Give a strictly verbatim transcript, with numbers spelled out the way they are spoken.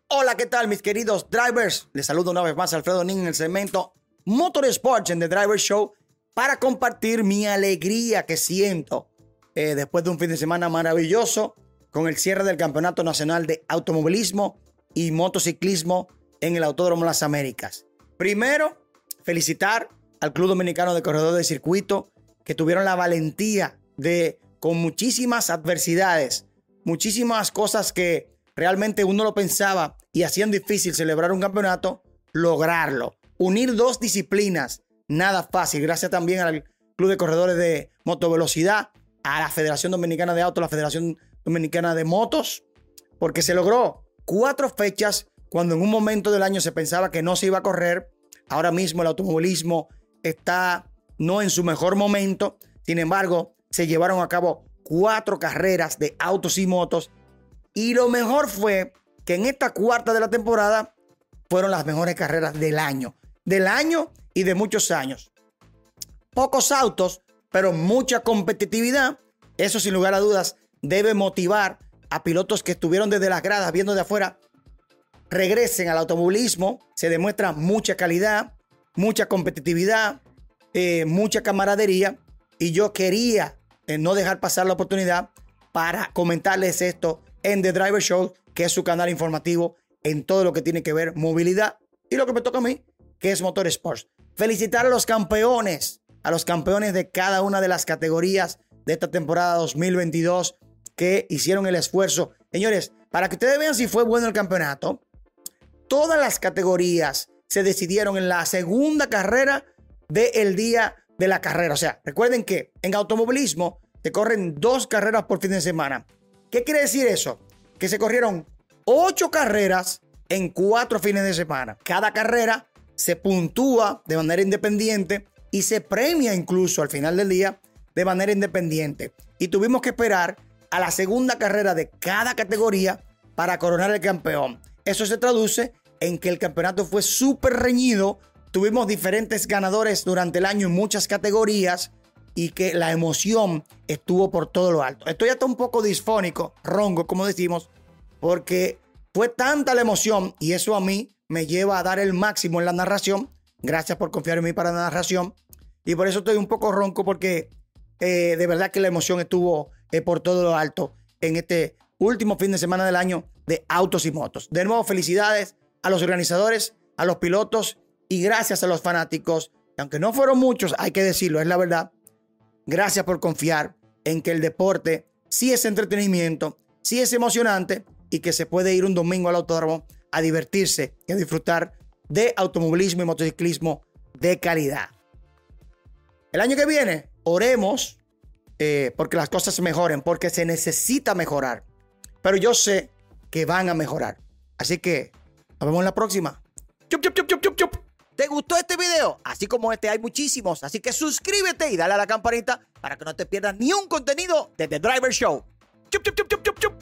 Hola, ¿qué tal mis queridos drivers? Les saludo una vez más Alfredo Nin en el segmento Motorsports en The Driver Show para compartir mi alegría que siento eh, después de un fin de semana maravilloso con el cierre del Campeonato Nacional de Automovilismo y Motociclismo en el Autódromo Las Américas. Primero, felicitar al Club Dominicano de Corredores de Circuito que tuvieron la valentía de, con muchísimas adversidades, muchísimas cosas que realmente uno lo pensaba y hacían difícil celebrar un campeonato, lograrlo. Unir dos disciplinas, nada fácil. Gracias también al Club de Corredores de Motovelocidad, a la Federación Dominicana de Autos, la Federación Dominicana de Motos, porque se logró cuatro fechas cuando en un momento del año se pensaba que no se iba a correr. Ahora mismo el automovilismo está no en su mejor momento. Sin embargo, se llevaron a cabo cuatro carreras de autos y motos. Y lo mejor fue que en esta cuarta de la temporada fueron las mejores carreras del año. Del año y de muchos años. Pocos autos, pero mucha competitividad. Eso sin lugar a dudas debe motivar a pilotos que estuvieron desde las gradas viendo de afuera. Regresen al automovilismo. Se demuestra mucha calidad, mucha competitividad, eh, mucha camaradería. Y yo quería eh, no dejar pasar la oportunidad para comentarles esto en The Driver Show, que es su canal informativo en todo lo que tiene que ver movilidad y lo que me toca a mí, que es Motorsports. Felicitar a los campeones, a los campeones de cada una de las categorías de esta temporada dos mil veintidós que hicieron el esfuerzo. Señores, para que ustedes vean si fue bueno el campeonato, todas las categorías se decidieron en la segunda carrera del día de la carrera. O sea, recuerden que en automovilismo se corren dos carreras por fin de semana. ¿Qué quiere decir eso? Que se corrieron ocho carreras en cuatro fines de semana. Cada carrera se puntúa de manera independiente y se premia incluso al final del día de manera independiente. Y tuvimos que esperar a la segunda carrera de cada categoría para coronar el campeón. Eso se traduce en que el campeonato fue súper reñido. Tuvimos diferentes ganadores durante el año en muchas categorías y que la emoción estuvo por todo lo alto. Estoy hasta un poco disfónico, ronco, como decimos, porque fue tanta la emoción y eso a mí me lleva a dar el máximo en la narración. Gracias por confiar en mí para la narración. Y por eso estoy un poco ronco porque eh, de verdad que la emoción estuvo eh, por todo lo alto en este último fin de semana del año de autos y motos. De nuevo, felicidades a los organizadores, a los pilotos y gracias a los fanáticos. Aunque no fueron muchos, hay que decirlo, es la verdad. Gracias por confiar en que el deporte sí es entretenimiento, sí es emocionante y que se puede ir un domingo al autódromo a divertirse y a disfrutar de automovilismo y motociclismo de calidad. El año que viene, oremos eh, porque las cosas mejoren, porque se necesita mejorar. Pero yo sé que van a mejorar. Así que nos vemos en la próxima. Chup, chup, chup, chup, chup, chup. ¿Te gustó este video? Así como este hay muchísimos, así que suscríbete y dale a la campanita para que no te pierdas ni un contenido de The Driver Show. Chup, chup, chup, chup, chup, chup.